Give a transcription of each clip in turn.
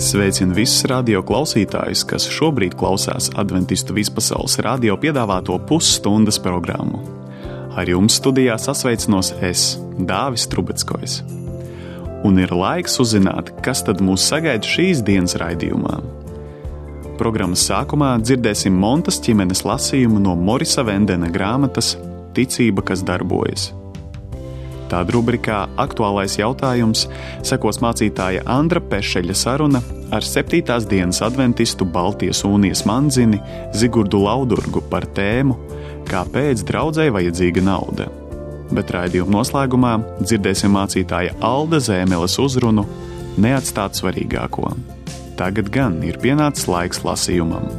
Sveicinu visus radio klausītājus, kas šobrīd klausās Adventistu vispasaules radio piedāvāto pusstundas programmu. Ar jums studijā sasveicinos es, Dāvis Trubeckojs. Un ir laiks uzzināt, kas tad mūs sagaida šīs dienas raidījumā. Programmas sākumā dzirdēsim Montas ķimenes lasījumu no Morisa Vendena grāmatas Ticība, kas darbojas. Tāda rubrikā Aktuālais jautājums sekos mācītāja Andra Pešeļa saruna ar 7. dienas adventistu Baltijas Unijas mandzini Zigurdu Laudurgu par tēmu Kāpēc draudzei vajadzīga nauda. Bet raidījuma noslēgumā dzirdēsim mācītāja Alda Zēmeles uzrunu Neatstāt svarīgāko. Tagad gan ir pienācis laiks lasījumam.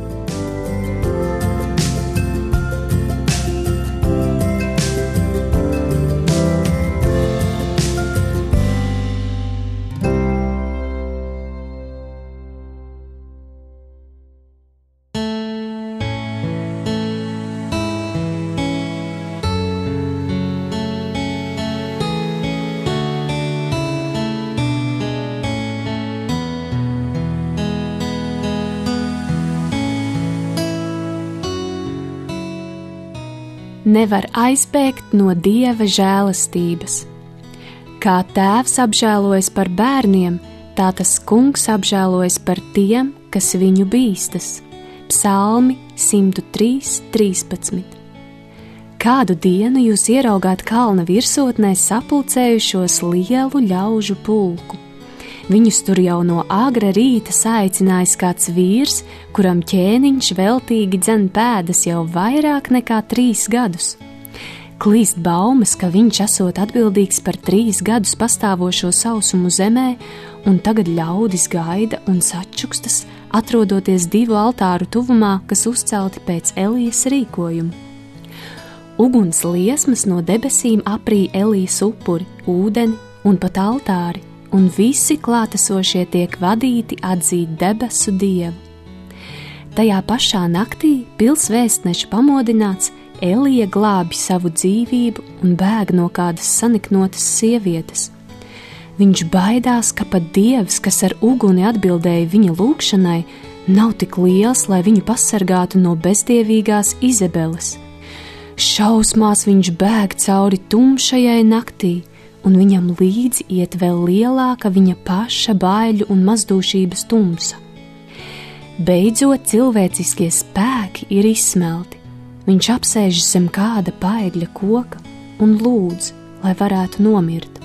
Nevar aizbēgt no Dieva žēlastības. Kā tēvs apžēlojas par bērniem, tā tas kungs apžēlojas par tiem, kas viņu bīstas. Psalmi 103:13. Kādu dienu jūs ieraugāt kalna virsotnē sapulcējušos lielu ļaužu pulku. Viņus tur jau no agra rīta saicinājis kāds vīrs, kuram ķēniņš veltīgi dzen pēdas jau vairāk nekā 3 gadus. Klīst baumas, ka viņš esot atbildīgs par 3 gadus pastāvošo sausumu zemē, un tagad ļaudis gaida un sačukstas, atrodoties 2 altāru tuvumā, kas uzcelti pēc Elijas rīkojuma. Uguns liesmas no debesīm aprī Elijas upuri, ūdeni un pat altāri, un visi klātesošie tiek vadīti atzīt debesu Dievu. Tajā pašā naktī pils vēstneša pamodināts, Elija glābi savu dzīvību un bēg no kādas saniknotas sievietes. Viņš baidās, ka pat Dievs, kas ar uguni atbildēja viņa lūgšanai, nav tik liels, lai viņu pasargātu no bezdievīgās Izebeles. Šausmās viņš bēg cauri tumšajai naktī, un viņam līdzi iet vēl lielāka viņa paša baiļu un mazdūšības tumsa. Beidzot cilvēciskie spēki ir izsmelti. Viņš apsēžas zem kāda paegļa koka un lūdz, lai varētu nomirt.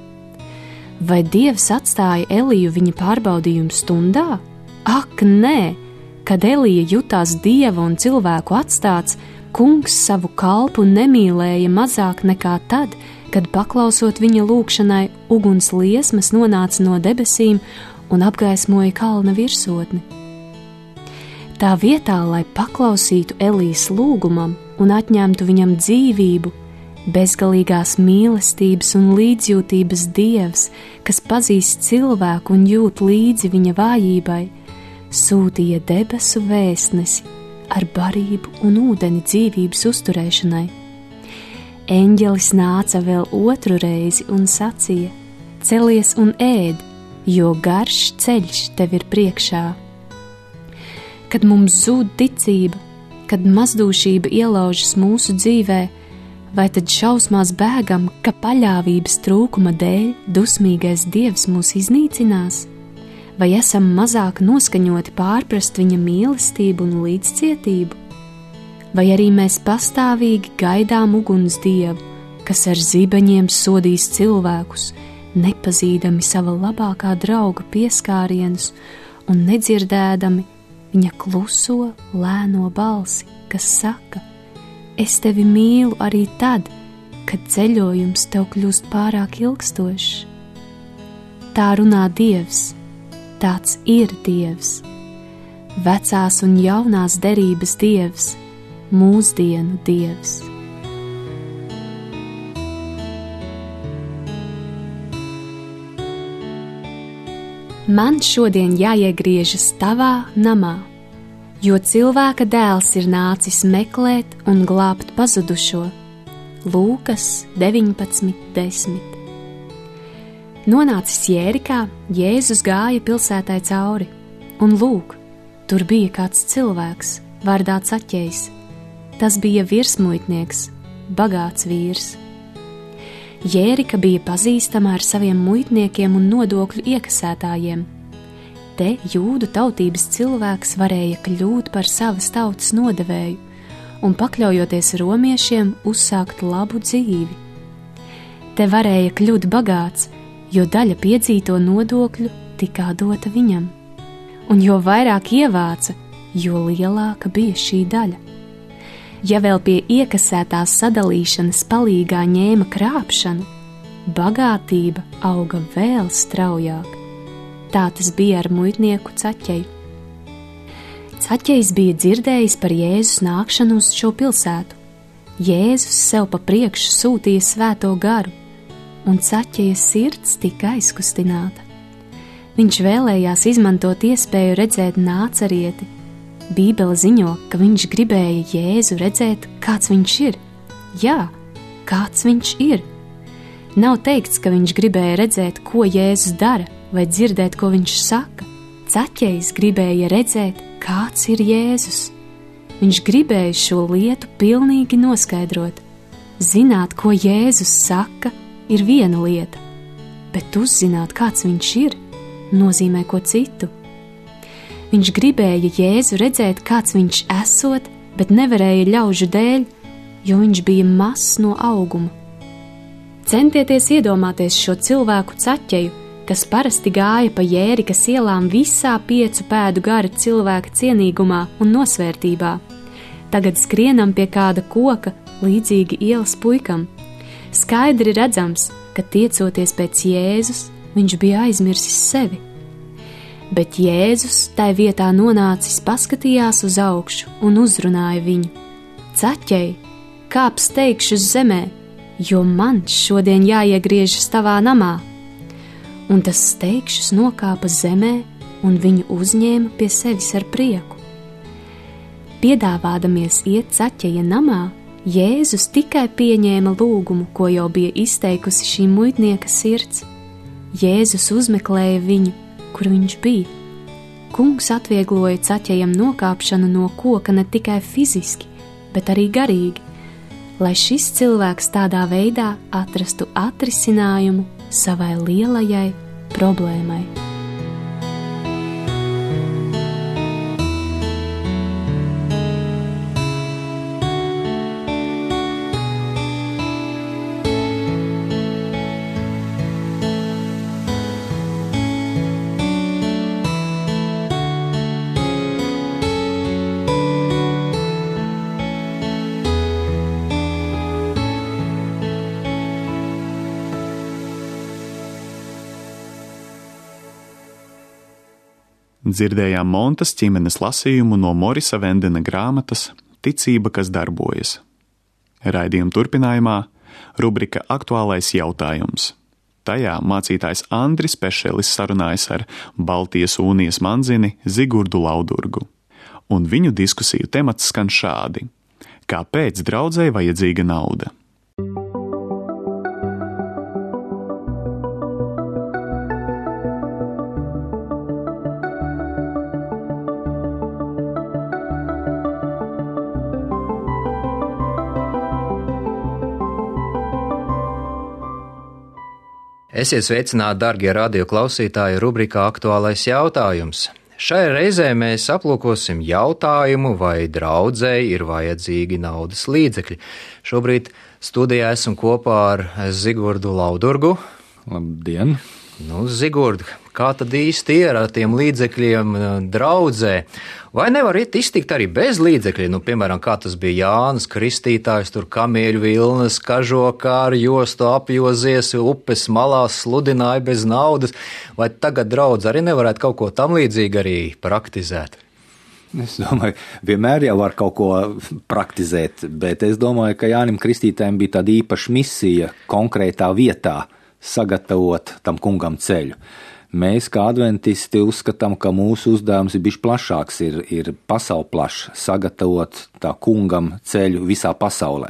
Vai Dievs atstāja Eliju viņa pārbaudījuma stundā? Ak, nē! Kad Elija jutās Dieva un cilvēku atstāts, kungs savu kalpu nemīlēja mazāk nekā tad, kad paklausot viņa lūgšanai, uguns liesmas nonāca no debesīm un apgaismoja kalna virsotni. Tā vietā, lai paklausītu Elijas lūgumam un atņemtu viņam dzīvību, bezgalīgās mīlestības un līdzjūtības Dievs, kas pazīst cilvēku un jūt līdzi viņa vājībai, sūtīja debesu vēstnesi ar barību un ūdeni dzīvības uzturēšanai. Eņģelis nāca vēl 2. reizi un sacīja: Celies un ēd, jo garš ceļš tev ir priekšā. Kad mums zūd ticība, kad mazdūšība ielaužas mūsu dzīvē, vai tad šausmās bēgam, ka paļāvības trūkuma dēļ dusmīgais Dievs mūs iznīcinās? Vai esam mazāk noskaņoti pārprast viņa mīlestību un līdzcietību? Vai arī mēs pastāvīgi gaidām uguns Dievu, kas ar zibeņiem sodīs cilvēkus, nepazīdami sava labākā drauga pieskārienus un nedzirdēdami viņa kluso, lēno balsi, kas saka: Es tevi mīlu arī tad, kad ceļojums tev kļūst pārāk ilgstošs. Tā runā Dievs, tāds ir Dievs, vecās un jaunās derības Dievs, mūsdienu Dievs. Man šodien jāiegriežas tavā namā, jo cilvēka dēls ir nācis meklēt un glābt pazudušo. Lūkas 19:10. Nonācis Jērikā, Jēzus gāja pilsētai cauri, un lūk, tur bija kāds cilvēks, vārdā Caķejs. Tas bija virsmuitnieks, bagāts vīrs. Jērika bija pazīstama ar saviem muitniekiem un nodokļu iekasētājiem. Te jūdu tautības cilvēks varēja kļūt par savas tautas nodevēju un, pakļaujoties romiešiem, uzsākt labu dzīvi. Te varēja kļūt bagāts, jo daļa piedzīto nodokļu tika dota viņam, un jo vairāk ievāca, jo lielāka bija šī daļa. Ja vēl pie iekasētās sadalīšanas palīgā ņēma krāpšanu, bagātība auga vēl straujāk. Tā tas bija ar muitnieku Caķeju. Caķejs bija dzirdējis par Jēzus nākšanu uz šo pilsētu. Jēzus sev pa priekšu sūtīja svēto garu, un Caķeja sirds tika aizkustināta. Viņš vēlējās izmantot iespēju redzēt Nācarieti. Bībele ziņo, ka viņš gribēja Jēzu redzēt, kāds viņš ir. Jā, kāds viņš ir. Nav teikts, ka viņš gribēja redzēt, ko Jēzus dara, vai dzirdēt, ko viņš saka. Caķejs gribēja redzēt, kāds ir Jēzus. Viņš gribēja šo lietu pilnīgi noskaidrot. Zināt, ko Jēzus saka, ir viena lieta, bet uzzināt, kāds viņš ir, nozīmē ko citu. Viņš gribēja Jēzu redzēt, kāds viņš esot, bet nevarēja ļaužu dēļ, jo viņš bija mazs no auguma. Centieties iedomāties šo cilvēku Caķeju, kas parasti gāja pa Jērikas ielām visā 5 pēdu gara cilvēka cienīgumā un nosvērtībā. Tagad skrienam pie kāda koka, līdzīgi ielas puikam. Skaidri redzams, ka tiecoties pēc Jēzus, viņš bija aizmirsis sevi. Bet Jēzus tai vietā nonācis paskatījās uz augšu un uzrunāja viņu. Caķej, kāp steigšu uz zemē, jo man šodien jāiegriežas tavā namā. Un tas steigšus nokāpa zemē un viņu uzņēma pie sevis ar prieku. Piedāvādamies iet Caķeja namā, Jēzus tikai pieņēma lūgumu, ko jau bija izteikusi šī muitnieka sirds. Jēzus uzmeklēja viņu, kur viņš bija. Kungs atviegloja Caķejam nokāpšanu no koka ne tikai fiziski, bet arī garīgi, lai šis cilvēks tādā veidā atrastu atrisinājumu savai lielajai problēmai. Dzirdējām Montas ķimenes lasījumu no Morisa Vendena grāmatas Ticība, kas darbojas. Raidījuma turpinājumā rubrika Aktuālais jautājums. Tajā mācītājs Andris Pešelis sarunājas ar Baltijas Unijas mandzini Zigurdu Laudurgu. Un viņu diskusiju temats skan šādi: kāpēc draudzei vajadzīga nauda? Esiet sveicināti, darbie radioklausītāji, rubrikā Aktuālais jautājums. Šai reizē mēs aplūkosim jautājumu, vai draudzei ir vajadzīgi naudas līdzekļi. Šobrīd studijā esam kopā ar Zigurdu Laudurgu. Labdien! Zigurd, kā tad īsti ir ar tiem līdzekļiem draudzē? Vai nevar iztikt arī bez līdzekļiem? Piemēram, kā tas bija Jānis Kristītājs, tur kamieļu vilnas, kažokā ar jostu apjozies, upes malās sludināja bez naudas. Vai tagad draudze arī nevarētu kaut ko tam līdzīgi arī praktizēt? Es domāju, vienmēr jau var kaut ko praktizēt, bet es domāju, ka Jānim Kristītājam bija tāda īpaša misija konkrētā vietā sagatavot tam kungam ceļu. Mēs, kā adventisti, uzskatām, ka mūsu uzdevums ir bišķi plašāks, ir pasauli plašs, sagatavot tā kungam ceļu visā pasaulē.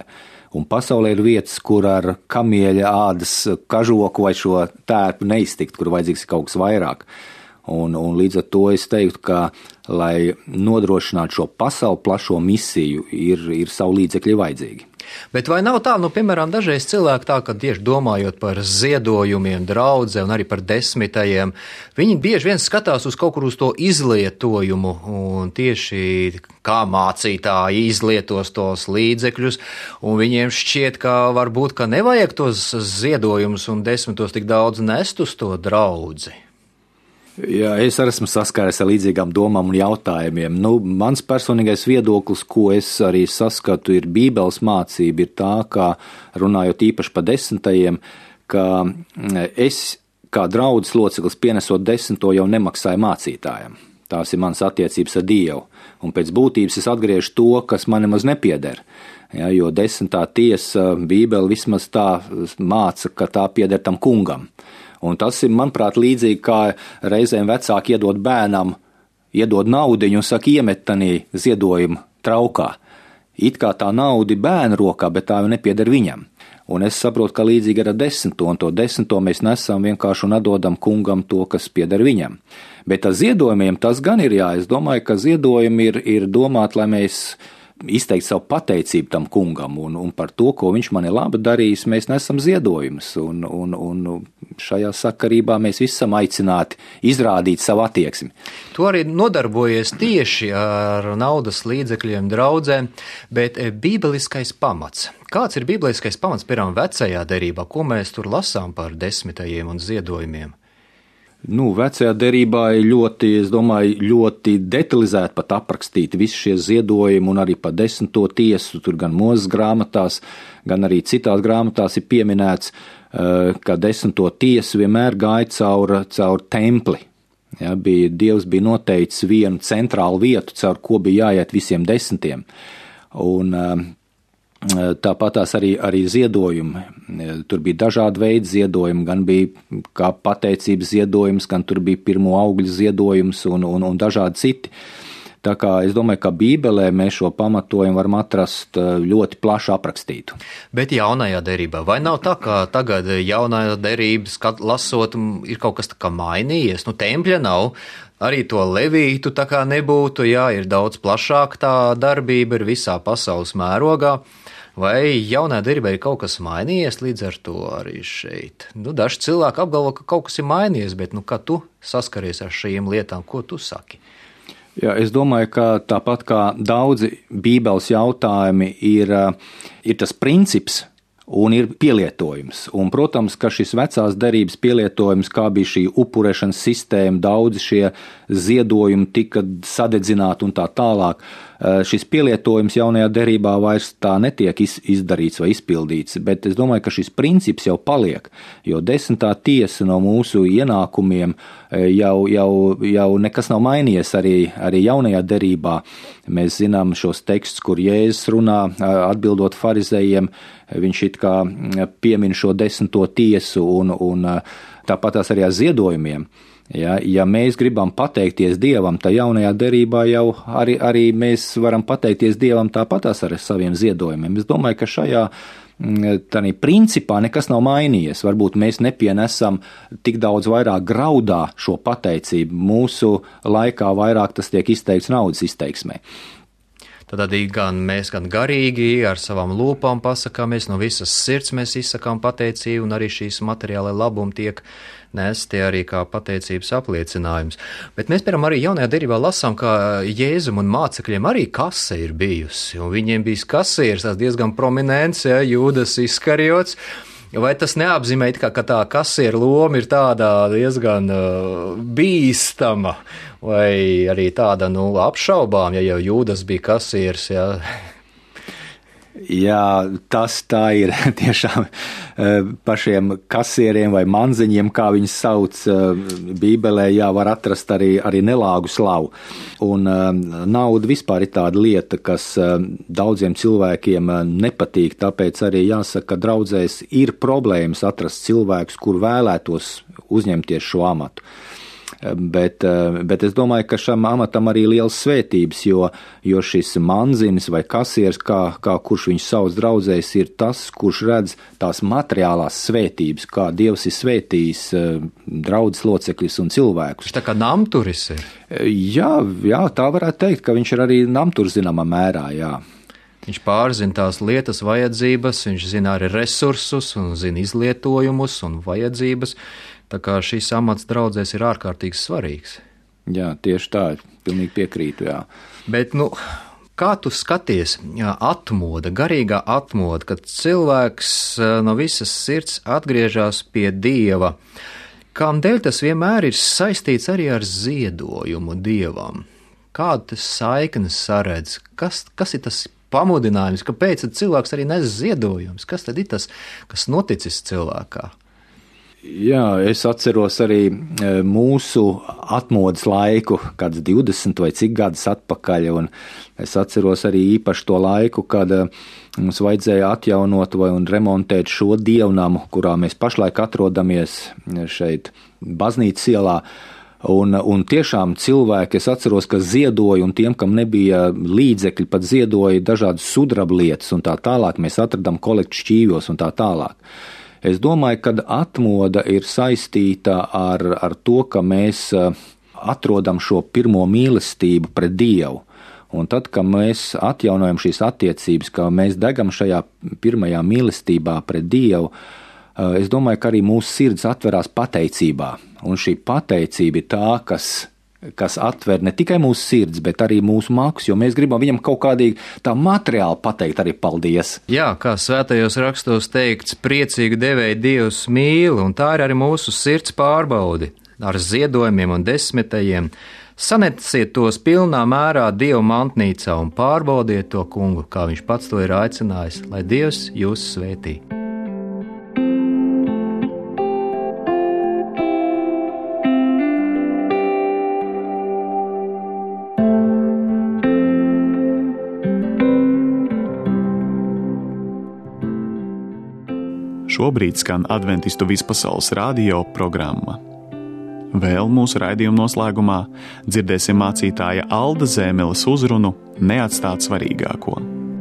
Un pasaulē ir vietas, kur ar kamieļa ādas kažoku vai šo tērpu neiztikt, kur vajadzīgs kaut kas vairāk. Un līdz ar to es teiktu, ka, lai nodrošinātu šo pasauli plašo misiju, ir savu līdzekļi vajadzīgi. Bet vai nav tā, piemēram, dažreiz cilvēki tā, ka tieši domājot par ziedojumiem, draudzē un arī par desmitajiem, viņi bieži vien skatās uz kaut kur uz to izlietojumu un tieši kā mācītāji izlietos tos līdzekļus, un viņiem šķiet, ka varbūt, ka nevajag tos ziedojumus un desmitos tik daudz nest uz to draudzi. Jā, es arī esmu saskāries ar līdzīgām domām un jautājumiem. Mans personīgais viedoklis, ko es arī saskatu, ir Bībeles mācība, ir tā, ka runājot īpaši par desmitajiem, ka es kā draudzes loceklis pienesot desmito jau nemaksāju mācītājiem. Tās ir manas attiecības ar Dievu. Un pēc būtības es atgriežu to, kas man nemaz nepieder. Ja, jo desmitā tiesa Bībele vismaz tā māca, ka tā pieder tam kungam. Un tas ir, manuprāt, līdzīgi kā reizēm vecāki iedod bērnam, iedod naudiņu un saka iemet tanī ziedojumu traukā. It kā tā nauda bērna rokā, bet tā jau nepieder viņam. Un es saprotu, ka līdzīgi ar desmito, un to desmito mēs nesam vienkārši un atdodam kungam to, kas pieder viņam. Bet ar ziedojumiem tas gan ir es domāju, ka ziedojumi ir domāti, lai mēs izteikt savu pateicību tam kungam, un par to, ko viņš man ir labi darījis, mēs nesam ziedojumus, un šajā sakarībā mēs visi esam aicināti izrādīt savu attieksmi. Tu arī nodarbojies tieši ar naudas līdzekļiem draudzēm, bet bībeliskais pamats. Kāds ir bībeliskais pamats, piemēram, vecajā derībā, ko mēs tur lasām par desmitajiem un ziedojumiem? Vecajā derībā ir ļoti detalizēti pat aprakstīti visi šie ziedojumi, un arī par desmito tiesu, tur gan Mūzes grāmatās, gan arī citās grāmatās ir pieminēts, ka desmito tiesu vienmēr gāja caur templi. Ja, Dievs bija noteicis vienu centrālu vietu, caur ko bija jāiet visiem desmitiem. Un tāpatās arī ziedojumi. Tur bija dažādi veidi ziedojumi, gan bija kā pateicības ziedojums, gan tur bija pirmo augļu ziedojums un dažādi citi. Tā kā es domāju, ka Bībelē mēs šo pamatojumu varam atrast ļoti plaši aprakstītu. Bet jaunajā derībā, vai nav tā, ka tagad jaunajā derības, kad lasot, ir kaut kas tā kā mainījies? Tempļa nav, arī to levītu tā kā nebūtu, ir daudz plašāk tā darbība, ir visā pasaules mērogā. Vai jaunā derībā ir kaut kas mainījies līdz ar to arī šeit? Daži cilvēki apgalvo, ka kaut kas ir mainījies, bet kā tu saskaries ar šīm lietām, ko tu saki? Jā, es domāju, ka tāpat kā daudzi Bībeles jautājumi ir tas princips un ir pielietojums. Un, protams, ka šis vecās derības pielietojums, kā bija šī upurēšanas sistēma, daudzi šie ziedojumi tika sadedzināti un tā tālāk. Šis pielietojums jaunajā derībā vairs tā netiek izdarīts vai izpildīts, bet es domāju, ka šis princips jau paliek, jo desmitā tiesa no mūsu ienākumiem jau nekas nav mainījies arī jaunajā derībā. Mēs zinām šos tekstus, kur Jēzus runā, atbildot farizējiem, viņš it kā piemin šo desmito tiesu un tāpatās arī ar ziedojumiem. Ja mēs gribam pateikties Dievam, tad jaunajā derībā jau arī mēs varam pateikties Dievam tāpatās ar saviem ziedojumiem. Es domāju, ka šajā principā nekas nav mainījies. Varbūt mēs nepienesam tik daudz vairāk graudā šo pateicību. Mūsu laikā vairāk tas tiek izteikts naudas izteiksmē. Tad gan mēs gan garīgi ar savām lūpām pasakāmies, no visas sirds mēs izsakām pateicību, un arī šīs materiālai labumi tiek nesti arī kā pateicības apliecinājums. Bet mēs, piemēram, arī jaunajā derībā lasām, ka Jēzum un mācekļiem arī kase ir bijusi, un viņiem bijis kasieris, tas diezgan prominents, Jūdas Iskariots. Vai tas neapzīmē, ka tā kasiera loma ir tāda diezgan bīstama, vai arī tāda apšaubām, ja jau Jūdas bija kasieris? Jā, tas tā ir tiešām pašiem kasieriem vai manziņiem, kā viņus sauc Bībelē, var atrast arī nelāgu slavu. Un nauda vispār ir tāda lieta, kas daudziem cilvēkiem nepatīk, tāpēc arī jāsaka, ka draudzēs ir problēmas atrast cilvēkus, kur vēlētos uzņemties šo amatu. Bet es domāju, ka šam amatam arī liels svētības, jo šis manzinis vai kasieris, kā kurš viņš savus draudzēs, ir tas, kurš redz tās materiālās svētības, kā Dievs ir svētījis draudzes locekļus un cilvēkus. Viņš tā kā namturis ir. Jā, tā varētu teikt, ka viņš ir arī namturis zināmā mērā, jā. Viņš pārzina tās lietas vajadzības, viņš zina arī resursus un zina izlietojumus un vajadzības. Tā kā šīs amats draudzēs ir ārkārtīgi svarīgs. Jā, tieši tā, pilnīgi piekrītu, jā. Bet, kā tu skaties, atmoda, garīgā atmoda, kad cilvēks no visas sirds atgriežas pie Dieva, kādēļ tas vienmēr ir saistīts arī ar ziedojumu Dievam? Kādu tas saiknes saredz? Kas ir tas pamudinājums? Kāpēc cilvēks arī nes ziedojumus? Kas tad ir tas, kas noticis cilvēkā? Jā, es atceros arī mūsu atmodas laiku, kāds 20 vai cik gadus atpakaļ, un es atceros arī īpaši to laiku, kad mums vajadzēja atjaunot un remontēt šo dievnamu, kurā mēs pašlaik atrodamies šeit baznīcas ielā. Un tiešām cilvēki, es atceros, ka ziedoja, un tiem, kam nebija līdzekļi, pat ziedoja dažādas sudrablietas un tā tālāk, mēs atradām kolektu šķīvjos un tā tālāk. Es domāju, ka atmoda ir saistīta ar to, ka mēs atrodam šo pirmo mīlestību pret Dievu. Un tad, kad mēs atjaunojam šīs attiecības, ka mēs degam šajā pirmajā mīlestībā pret Dievu, es domāju, ka arī mūsu sirds atverās pateicībā. Un šī pateicība ir tā, kas atver ne tikai mūsu sirds, bet arī mūsu makus, jo mēs gribam viņam kaut kādīgi tā materiāli pateikt arī paldies. Jā, kā svētajos rakstos teikts, priecīgi devēji Dievs mīl, un tā ir arī mūsu sirds pārbaudi ar ziedojumiem un desmitajiem. Saneciet tos pilnā mērā Dieva mantnīcā un pārbaudiet to kungu, kā viņš pats to ir aicinājis, lai Dievs jūs svētī. Šobrīd skan Adventistu vispasaules radio programma. Vēl mūsu raidījuma noslēgumā dzirdēsim mācītāja Alda Zēmeles uzrunu Neatstāt svarīgāko.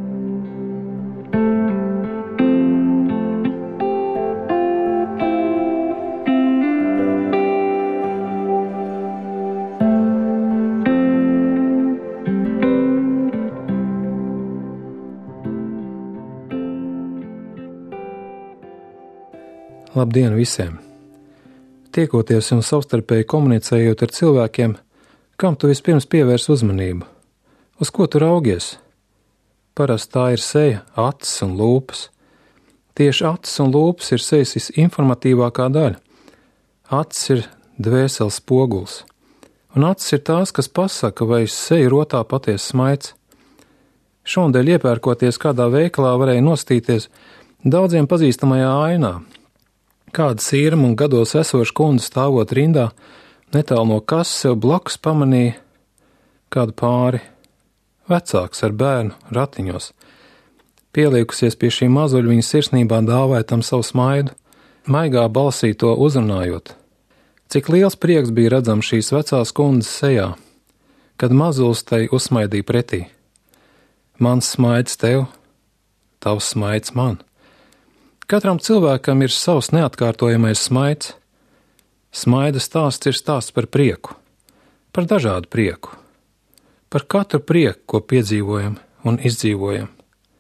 Labdien visiem! Tiekoties un savstarpēji komunicējot ar cilvēkiem, kam tu vispirms pievērs uzmanību? Uz ko tu raugies? Parasti tā ir seja, acis un lūpas. Tieši acis un lūpas ir sejas visinformatīvākā daļa. Acis ir dvēseles spoguls. Un acis ir tās, kas pasaka, vai seja rotā patiesa smaids. Šodien iepērkoties kādā veikalā varēja nostīties daudziem pazīstamajā ainā. Kāda sīrama un gados esoša kundze stāvot rindā, netālu no kases sev blakus pamanīja kādu pāri, vecāks ar bērnu ratiņos. Pieliekusies pie šī mazuļa, viņa sirsnībā dāvāja tam savu smaidu, maigā balsī to uzrunājot. Cik liels prieks bija redzams šīs vecās kundzes sejā, kad mazulis tai uzsmaidīja pretī. Mans smaids tev, tavs smaids man. Katram cilvēkam ir savs neatkārtojamais smaids. Smaida stāsts ir stāsts par prieku, par dažādu prieku, par katru prieku, ko piedzīvojam un izdzīvojam.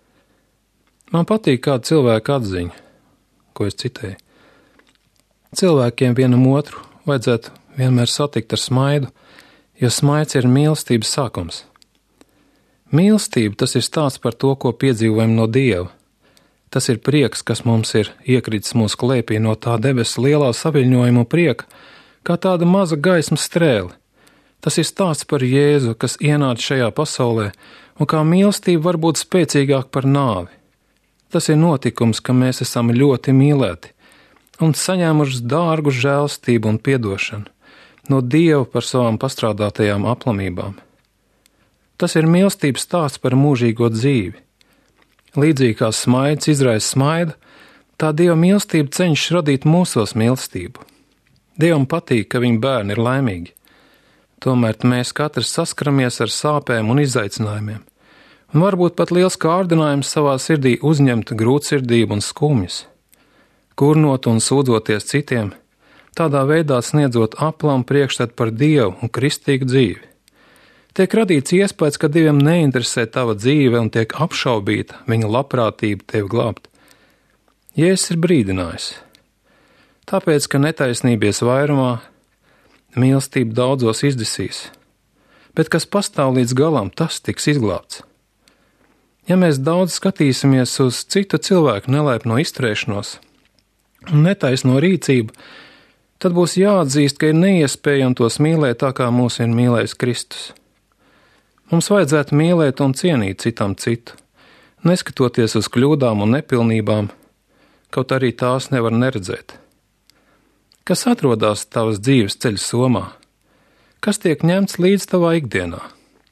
Man patīk kāda cilvēka atziņa, ko es citēju. Cilvēkiem vienam otru vajadzētu vienmēr satikt ar smaidu, jo smaids ir mīlestības sākums. Mīlestība tas ir stāsts par to, ko piedzīvojam no Dieva. Tas ir prieks, kas mums ir iekritis mūsu klēpī no tā debesu lielā saviļņojuma prieka, kā tāda maza gaismas strēle. Tas ir stāsts par Jēzu, kas ienāca šajā pasaulē, un kā mīlestība var būt spēcīgāka par nāvi. Tas ir notikums, ka mēs esam ļoti mīlēti un saņēmuši dārgu žēlstību un piedošanu no Dieva par savām pastrādātajām aplamībām. Tas ir mīlestības stāsts par mūžīgo dzīvi. Līdzīgi kā smaids izraisa smaidu, tā Dieva mīlestība cenšas radīt mūsos mīlestību. Dievam patīk, ka viņa bērni ir laimīgi. Tomēr mēs katrs saskaramies ar sāpēm un izaicinājumiem, un varbūt pat liels kārdinājums savā sirdī uzņemt grūtsirdību un skumjas, kurnot un sūdzoties citiem, tādā veidā sniedzot aplam priekšstatu par Dievu un kristīgu dzīvi. Tiek radīts iespējas, ka Dievam neinteresē tava dzīve un tiek apšaubīta viņa labprātība tevi glābt. Jēzus ir brīdinājis. Tāpēc, ka netaisnībies vairumā, mīlestība daudzos izdisīs, bet kas pastāv līdz galam, tas tiks izglābts. Ja mēs daudz skatīsimies uz citu cilvēku nelaipno izturēšanos un netaisno rīcību, tad būs jāatzīst, ka ir neiespējami tos mīlēt tā, kā mūs ir mīlējis Kristus. Mums vajadzētu mīlēt un cienīt citam citu, neskatoties uz kļūdām un nepilnībām, kaut arī tās nevar neredzēt. Kas atrodas tavas dzīves ceļa somā? Kas tiek ņemts līdz tavā ikdienā?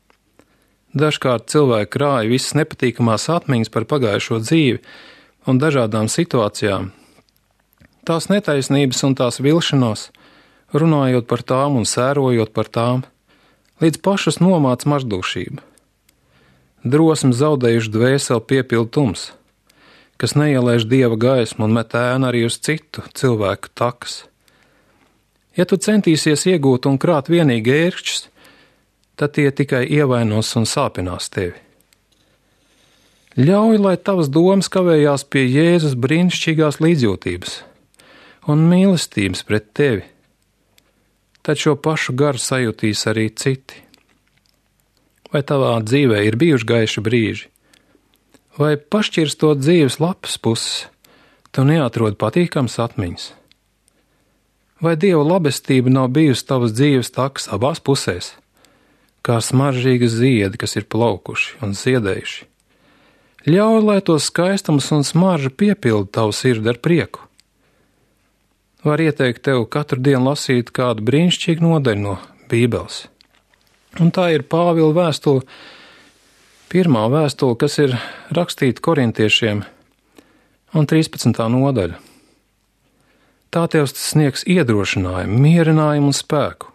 Dažkārt cilvēki krāj visas nepatīkamās atmiņas par pagājušo dzīvi un dažādām situācijām. Tās netaisnības un tās vilšanās, runājot par tām un sērojot par tām, līdz pašas nomāc maždūšība. Drosmi zaudējuši dvēseli piepilda tums, kas neielaiž Dieva gaismu un met ēnu arī uz citu cilvēku takas. Ja tu centīsies iegūt un krāt vienīgi ērkšķus, tad tie tikai ievainos un sāpinās tevi. Ļauj, lai tavas domas kavējās pie Jēzus brīnišķīgās līdzjūtības un mīlestības pret tevi, tad šo pašu garu sajūtīs arī citi. Vai tavā dzīvē ir bijuši gaiši brīži? Vai pašķirstot dzīves lapas puses, tu neatrod patīkams atmiņas? Vai Dieva labestība nav bijusi tavas dzīves takas abās pusēs, kā smaržīgi ziedi, kas ir plaukuši un ziedējuši? Ļauj, lai to skaistums un smarža piepilda tavu sirdi ar prieku. Var ieteikt tev katru dienu lasīt kādu brīnišķīgu nodaļu no Bībeles. Un tā ir Pāvila vēstule, pirmā vēstule, kas ir rakstīta korintiešiem, un 13. nodaļa. Tā tev sniegs iedrošinājumu, mierinājumu un spēku.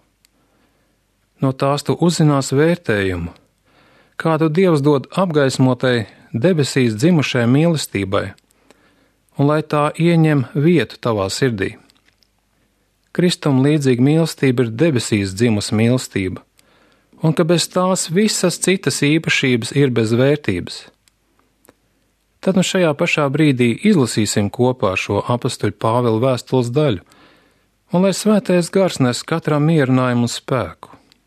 No tās tu uzzinās vērtējumu, kādu Dievs dod apgaismotai debesīs dzimušai mīlestībai, un lai tā ieņem vietu tavā sirdī. Kristum līdzīga mīlestība ir debesīs dzimusi mīlestība, un ka bez tās visas citas īpašības ir bez vērtības. Tad nu šajā pašā brīdī izlasīsim kopā šo apostuļa Pāvila vēstules daļu, un lai svētais gars nes katram mierinājumu un spēku.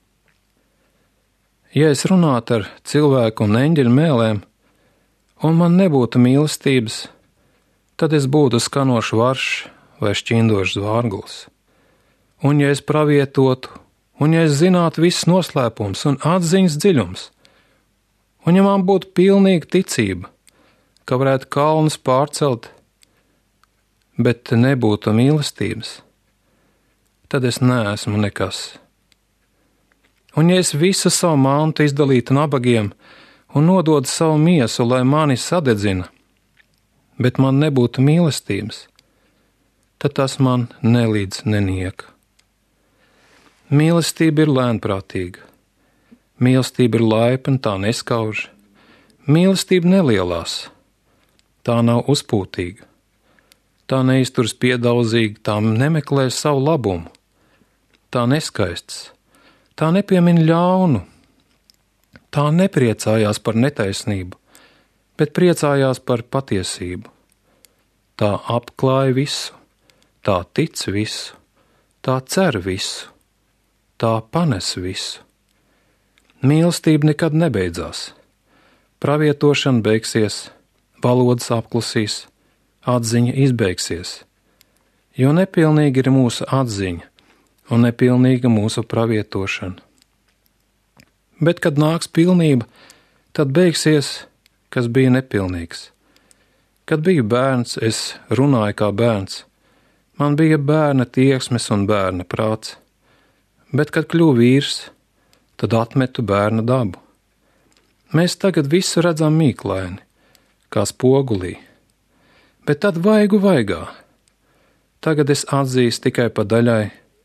Ja es runātu ar cilvēku un eņģeļu mēlēm, un man nebūtu mīlestības, tad es būtu skanošs varš vai šķindošs zvārgulis. Un ja es pravietotu, un ja es zinātu visus noslēpums un atziņas dziļums, un ja man būtu pilnīga ticība, ka varētu kalnus pārcelt, bet nebūtu mīlestības, tad es neesmu nekas. Un ja es visu savu mantu izdalītu nabagiem un nododu savu miesu, lai mani sadedzina, bet man nebūtu mīlestības, tad tas man nelīdz nenieka. Mīlestība ir lēnprātīga, mīlestība ir laipna, tā neskauž, mīlestība nelielās, tā nav uzpūtīga, tā neizturas piedaudzīgi, tā nemeklē savu labumu, tā neskaists, tā nepiemin ļaunu, tā nepriecājās par netaisnību, bet priecājās par patiesību. Tā apklāj visu, tā tic visu, tā cer visu, tā panes visu. Mīlestība nekad nebeidzās. Pravietošana beigsies, valodas apklusīs, atziņa izbeigsies, jo nepilnīga ir mūsu atziņa un nepilnīga mūsu pravietošana. Bet, kad nāks pilnība, tad beigsies, kas bija nepilnīgs. Kad biju bērns, es runāju kā bērns. Man bija bērna tieksmes un bērna prāts. Bet, kad kļuvu vīrs, tad atmetu bērna dabu. Mēs tagad visu redzam mīklaini, kā spogulī, bet tad vaigu vaigā. Tagad es atzīstu tikai pa daļai,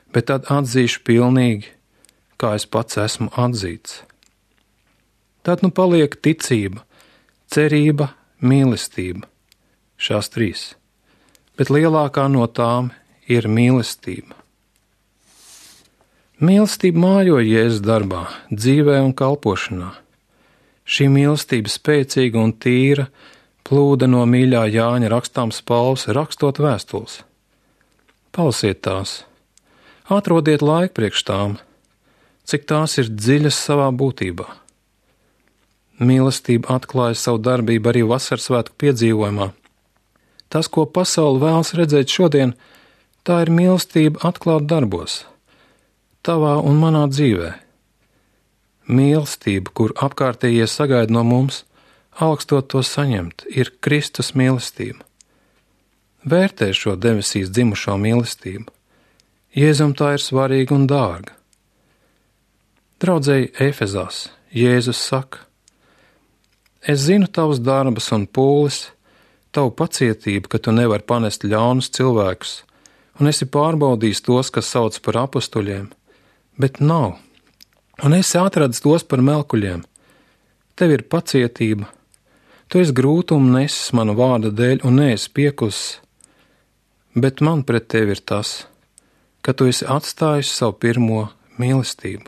bet tad atzīšu pilnīgi, kā es pats esmu atzīts. Tad nu paliek ticība, cerība, mīlestība, šās 3, bet lielākā no tām ir mīlestība. Mīlestība mājo Jēzus darbā, dzīvē un kalpošanā. Šī mīlestība spēcīga un tīra plūda no mīļā Jāņa rakstām spalvas, rakstot vēstules. Palasiet tās, atrodiet laiku priekš tām, cik tās ir dziļas savā būtībā. Mīlestība atklāja savu darbību arī vasarsvētku piedzīvojumā. Tas, ko pasaule vēlas redzēt šodien, tā ir mīlestība atklāt darbos, tavā un manā dzīvē. Mīlestība, kur apkārtējie sagaida no mums, augstot to saņemt, ir Kristus mīlestība. Vērtē šo debesīs dzimušo mīlestību. Jēzum tā ir svarīga un dārga. Draudzēji Efezās, Jēzus saka: Es zinu tavus darbus un pūles, tavu pacietību, ka tu nevari panest ļaunus cilvēkus, un esi pārbaudījis tos, kas sauc par apustuļiem, bet nav, un esi atradis tos par melkuļiem. Tev ir pacietība, tu esi grūtumu nesis manu vārda dēļ un neesi piekusis, bet man pret tevi ir tas, ka tu esi atstājis savu pirmo mīlestību.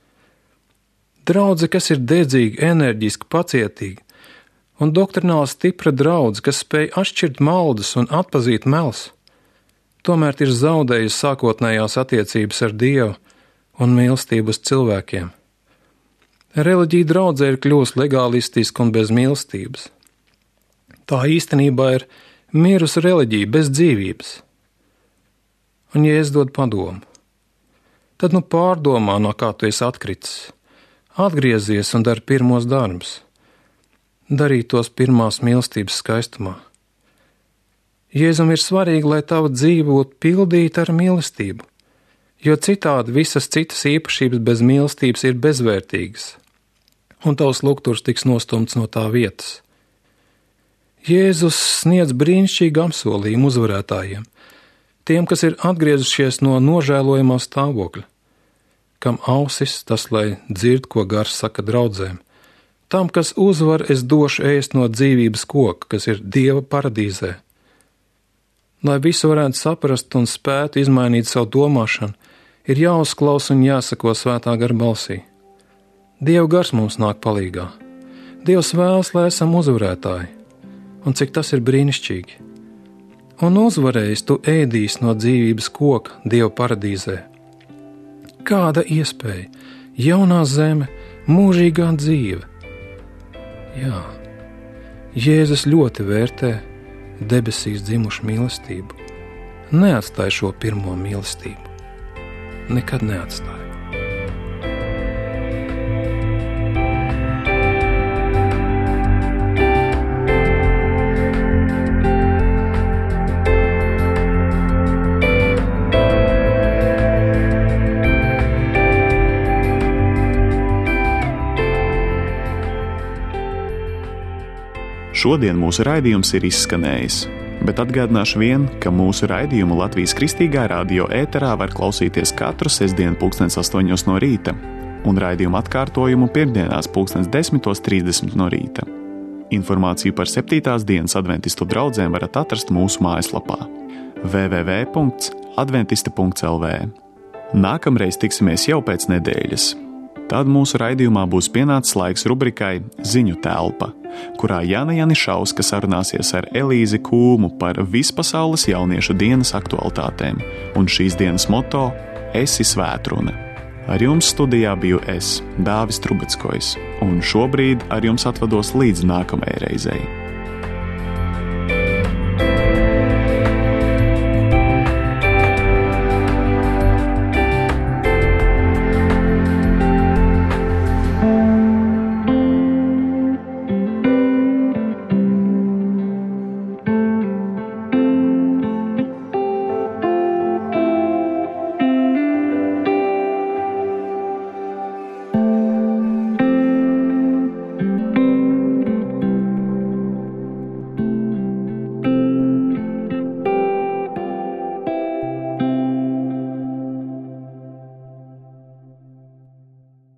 Draudze, kas ir dedzīga, enerģiska, pacietīga, un doktrināli stipra draudze, kas spēj atšķirt maldus un atpazīt mels, tomēr ir zaudējusi sākotnējās attiecības ar Dievu un mīlestību uz cilvēkiem. Reliģija draudzē ir kļuvusi legālistiska un bez mīlestības. Tā īstenībā ir mirusi reliģija bez dzīvības. Un Jēzus dod padomu. Tad nu pārdomā, no kā tu esi atkritis. Atgriezies un dari pirmos darbus. Darīt tos pirmās mīlestības skaistumā. Jēzum ir svarīgi, lai tava dzīve būtu pildīta ar mīlestību, jo citādi visas citas īpašības bez mīlestības ir bezvērtīgas, un tavs lukturs tiks nostumts no tā vietas. Jēzus sniedz brīnišķīgu apsolījumu uzvarētājiem, tiem, kas ir atgriezušies no nožēlojamā stāvokļa, kam ausis, tas lai dzird, ko gars saka draudzēm. Tam, kas uzvar, es došu ēst no dzīvības koka, kas ir Dieva paradīzē. Lai visu varētu saprast un spētu izmainīt savu domāšanu, ir jāuzklaus un jāsako svētā gara balsī. Dieva gars mums nāk palīgā. Dievs vēlas, lai esam uzvarētāji, un cik tas ir brīnišķīgi. Un uzvarējis tu ēdīs no dzīvības koka Dieva paradīzē. Kāda iespēja, jaunā zeme, mūžīgā dzīve. Jā, Jēzus ļoti vērtē debesīs dzimušu mīlestību. Neatstāj šo pirmo mīlestību. Nekad neatstāj. Šodien mūsu raidījums ir izskanējis, bet atgādināšu vien, ka mūsu raidījumu Latvijas Kristīgā radio ēterā var klausīties katru sestdienu 8:00 no rīta un raidījumu atkārtojumu pirmdienās 10:30 no rīta. Informāciju par 7. dienas adventistu draudzēm varat atrast mūsu mājaslapā www.adventiste.lv. Nākamreiz tiksimies jau pēc nedēļas. Tad mūsu raidījumā būs pienācis laiks rubrikai Ziņu telpa, kurā Jāna Janišauska sarunāsies ar Elīzi Kūmu par vispasaules jauniešu dienas aktualitātēm, un šīs dienas moto – Esi svētruna. Ar jums studijā biju es, Dāvis Trubeckojs, un šobrīd ar jums atvados līdz nākamajai reizei.